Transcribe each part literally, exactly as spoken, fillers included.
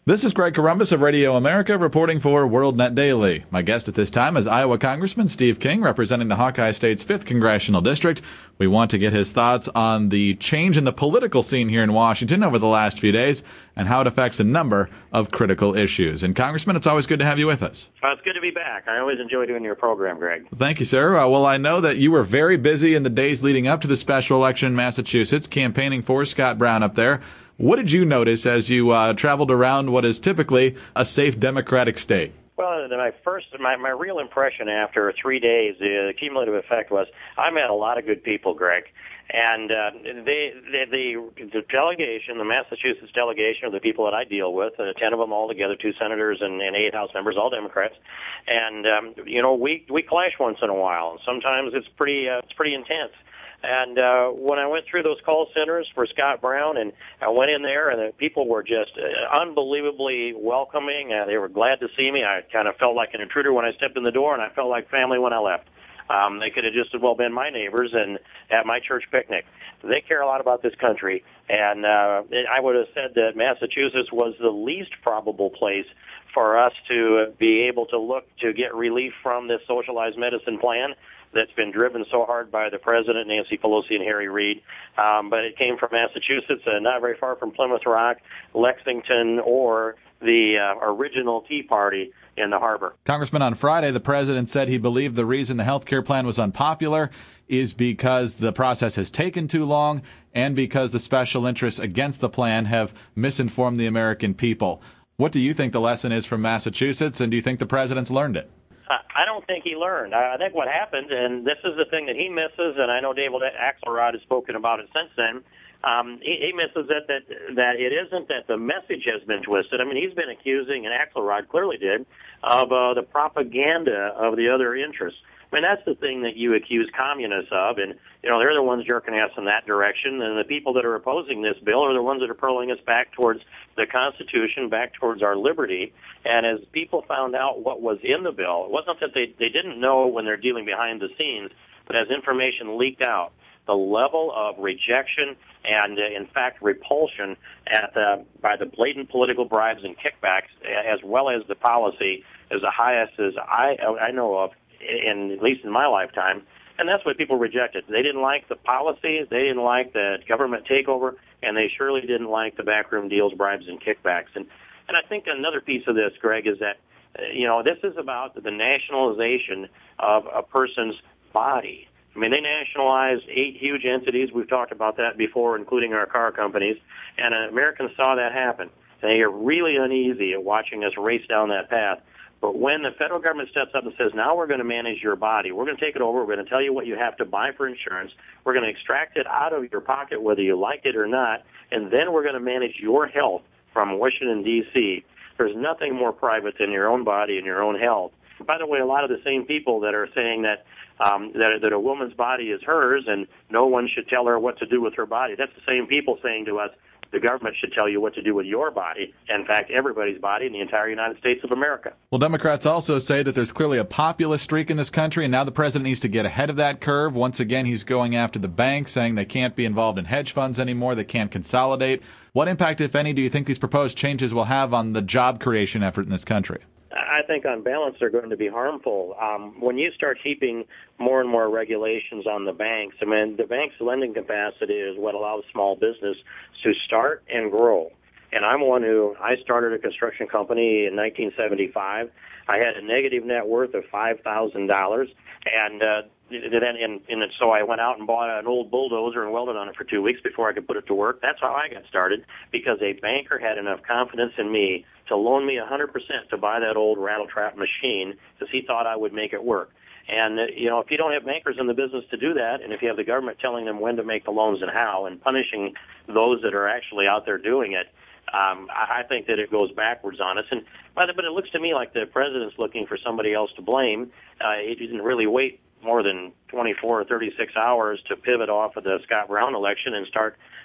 This is Greg Columbus of Radio America reporting for WorldNet Daily. My guest at this time is Iowa Congressman Steve King, representing the Hawkeye State's fifth Congressional District. We want to get his thoughts on the change in the political scene here in Washington over the last few days and how it affects a number of critical issues. And Congressman, it's always good to have you with us. Well, it's good to be back. I always enjoy doing your program, Greg. Thank you, sir. Uh, well, I know that you were very busy in the days leading up to the special election in Massachusetts, campaigning for Scott Brown up there. What did you notice as you uh, traveled around what is typically a safe Democratic state? Well, my first, my, my real impression after three days, the cumulative effect was I met a lot of good people, Greg. And uh, they, they, the, the delegation, the Massachusetts delegation, are the people that I deal with, uh, ten of them all together, two senators and, and eight House members, all Democrats. And, um, you know, we, we clash once in a while. Sometimes it's pretty, uh, it's pretty intense. And uh, when I went through those call centers for Scott Brown, and I went in there, and the people were just uh, unbelievably welcoming. Uh, they were glad to see me. I kind of felt like an intruder when I stepped in the door, and I felt like family when I left. Um, they could have just as well been my neighbors and at my church picnic. They care a lot about this country, and uh, I would have said that Massachusetts was the least probable place for us to be able to look to get relief from this socialized medicine plan that's been driven so hard by the president, Nancy Pelosi, and Harry Reid. Um, but it came from Massachusetts, uh, not very far from Plymouth Rock, Lexington, or the uh, original Tea Party in the harbor. Congressman, on Friday, the president said he believed the reason the health care plan was unpopular is because the process has taken too long and because the special interests against the plan have misinformed the American people. What do you think the lesson is from Massachusetts, and do you think the president's learned it? I don't think he learned. I think what happened, and this is the thing that he misses, and I know David Axelrod has spoken about it since then, um, he, he misses it that, that it isn't that the message has been twisted. I mean, he's been accusing, and Axelrod clearly did, of uh, the propaganda of the other interests. I mean, that's the thing that you accuse communists of, and, you know, they're the ones jerking us in that direction, and the people that are opposing this bill are the ones that are pulling us back towards the Constitution, back towards our liberty. And as people found out what was in the bill, it wasn't that they, they didn't know when they're dealing behind the scenes, but as information leaked out, the level of rejection and, uh, in fact, repulsion at the, by the blatant political bribes and kickbacks, as well as the policy, is the highest as I, I know of, in at least in my lifetime, and that's what people rejected. They didn't like the policies, they didn't like the government takeover, and they surely didn't like the backroom deals, bribes, and kickbacks. And and I think another piece of this, Greg, is that uh, you know this is about the nationalization of a person's body. I mean, they nationalized eight huge entities. We've talked about that before, including our car companies, and uh, Americans saw that happen. They are really uneasy at watching us race down that path. But when the federal government steps up and says, now we're going to manage your body, we're going to take it over, we're going to tell you what you have to buy for insurance, we're going to extract it out of your pocket whether you like it or not, and then we're going to manage your health from Washington, D C, there's nothing more private than your own body and your own health. By the way, a lot of the same people that are saying that, um, that, that a woman's body is hers and no one should tell her what to do with her body, that's the same people saying to us, the government should tell you what to do with your body. In fact, everybody's body in the entire United States of America. Well, Democrats also say that there's clearly a populist streak in this country, and now the president needs to get ahead of that curve. Once again, he's going after the banks, saying they can't be involved in hedge funds anymore, they can't consolidate. What impact, if any, do you think these proposed changes will have on the job creation effort in this country? I think on balance they're going to be harmful. Um, when you start heaping more and more regulations on the banks, I mean, the bank's lending capacity is what allows small business to start and grow. And I'm one who, I started a construction company in nineteen seventy-five. I had a negative net worth of five thousand dollars, and uh, then and, and so I went out and bought an old bulldozer and welded on it for two weeks before I could put it to work. That's how I got started, because a banker had enough confidence in me to loan me one hundred percent to buy that old rattle trap machine because he thought I would make it work. And, uh, you know, if you don't have bankers in the business to do that, and if you have the government telling them when to make the loans and how, and punishing those that are actually out there doing it, um, I think that it goes backwards on us. And but it looks to me like the president's looking for somebody else to blame. Uh, he didn't really wait more than twenty-four or thirty-six hours to pivot off of the Scott Brown election and start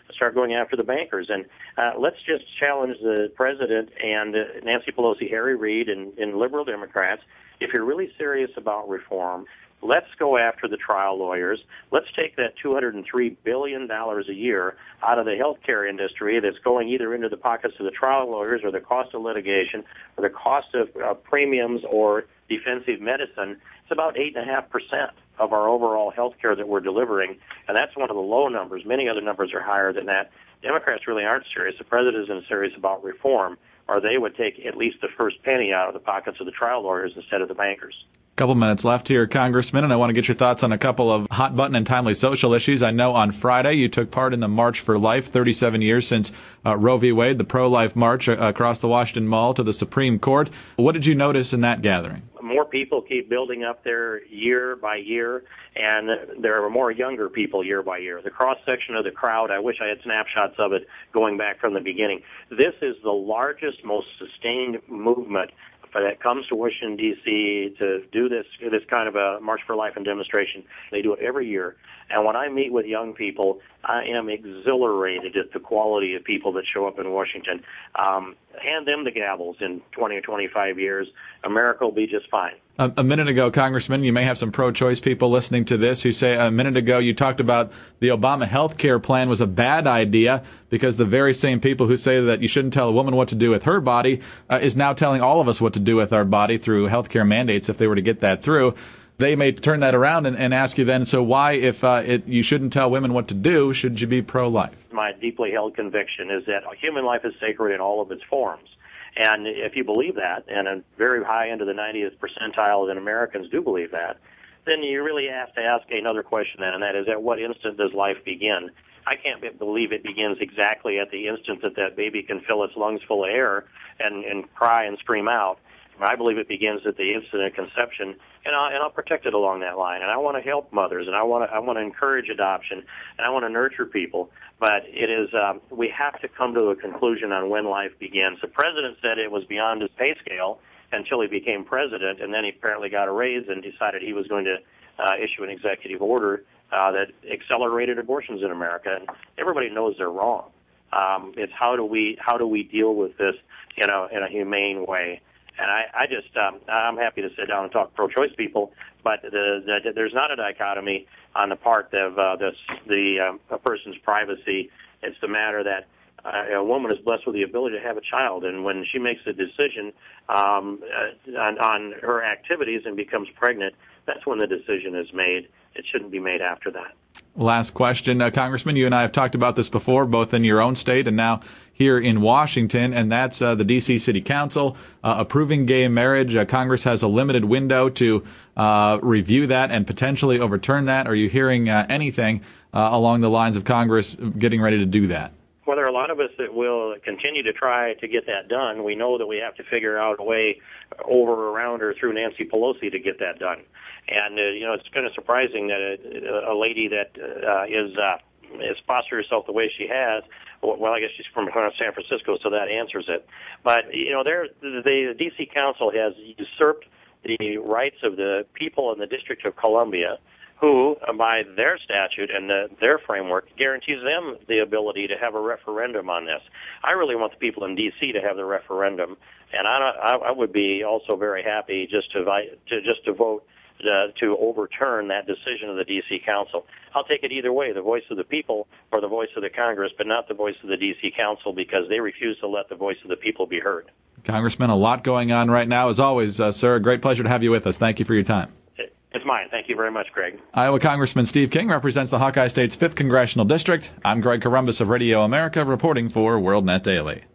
start going after the bankers. And uh, let's just challenge the president and uh, Nancy Pelosi, Harry Reid, and, and liberal Democrats. If you're really serious about reform, let's go after the trial lawyers. Let's take that two hundred three billion dollars a year out of the healthcare industry that's going either into the pockets of the trial lawyers or the cost of litigation or the cost of uh, premiums or defensive medicine. It's about eight point five percent of our overall healthcare that we're delivering, and that's one of the low numbers. Many other numbers are higher than that. Democrats really aren't serious. The president isn't serious about reform, or they would take at least the first penny out of the pockets of the trial lawyers instead of the bankers. Couple minutes left here, Congressman, and I want to get your thoughts on a couple of hot button and timely social issues. I know on Friday you took part in the March for Life, thirty-seven years since uh, Roe v. Wade, the pro-life march uh, across the Washington Mall to the Supreme Court. What did you notice in that gathering? More people keep building up there year by year, and there are more younger people year by year. The cross-section of the crowd, I wish I had snapshots of it going back from the beginning. This is the largest, most sustained movement that comes to Washington, D C to do this this kind of a March for Life and demonstration. They do it every year. And when I meet with young people, I am exhilarated at the quality of people that show up in Washington. Um, hand them the gavels in twenty or twenty-five years. America will be just fine. A, a minute ago, Congressman, you may have some pro-choice people listening to this who say a minute ago you talked about the Obama health care plan was a bad idea because the very same people who say that you shouldn't tell a woman what to do with her body uh, is now telling all of us what to do with our body through health care mandates if they were to get that through. They may turn that around and, and ask you then, so why, if uh, it, you shouldn't tell women what to do, should you be pro-life? My deeply held conviction is that human life is sacred in all of its forms. And if you believe that, and a very high end of the ninetieth percentile of Americans do believe that, then you really have to ask another question then, and that is, at what instant does life begin? I can't believe it begins exactly at the instant that that baby can fill its lungs full of air and, and cry and scream out. I believe it begins at the instant of conception, and I'll, and I'll protect it along that line. And I want to help mothers, and I want to I want to encourage adoption, and I want to nurture people. But it is um, we have to come to a conclusion on when life begins. The president said it was beyond his pay scale until he became president, and then he apparently got a raise and decided he was going to uh, issue an executive order uh, that accelerated abortions in America. And everybody knows they're wrong. Um, it's how do we how do we deal with this in a in a humane way? And I, I just, um, I'm happy to sit down and talk pro-choice people, but the, the, there's not a dichotomy on the part of uh, this, the um, a person's privacy. It's the matter that uh, a woman is blessed with the ability to have a child, and when she makes a decision um, uh, on, on her activities and becomes pregnant, that's when the decision is made. It shouldn't be made after that. Last question, uh, Congressman. You and I have talked about this before, both in your own state and now here in Washington, and that's uh, the D C City Council uh, approving gay marriage. Uh, Congress has a limited window to uh, review that and potentially overturn that. Are you hearing uh, anything uh, along the lines of Congress getting ready to do that? Well, there are a lot of us that will continue to try to get that done. We know that we have to figure out a way over, around, or through Nancy Pelosi to get that done. And, uh, you know, it's kind of surprising that a, a lady that uh, is uh, has postured herself the way she has, well, I guess she's from San Francisco, so that answers it. But, you know, there, the D C Council has usurped the rights of the people in the District of Columbia, who, by their statute and the, their framework, guarantees them the ability to have a referendum on this. I really want the people in D C to have the referendum, and I, I, I would be also very happy just to, to just to vote Uh, to overturn that decision of the D C Council. I'll take it either way, the voice of the people or the voice of the Congress, but not the voice of the D C Council, because they refuse to let the voice of the people be heard. Congressman, a lot going on right now. As always, uh, sir, a great pleasure to have you with us. Thank you for your time. It's mine. Thank you very much, Greg. Iowa Congressman Steve King represents the Hawkeye State's fifth Congressional District. I'm Greg Corombos of Radio America, reporting for WorldNet Daily.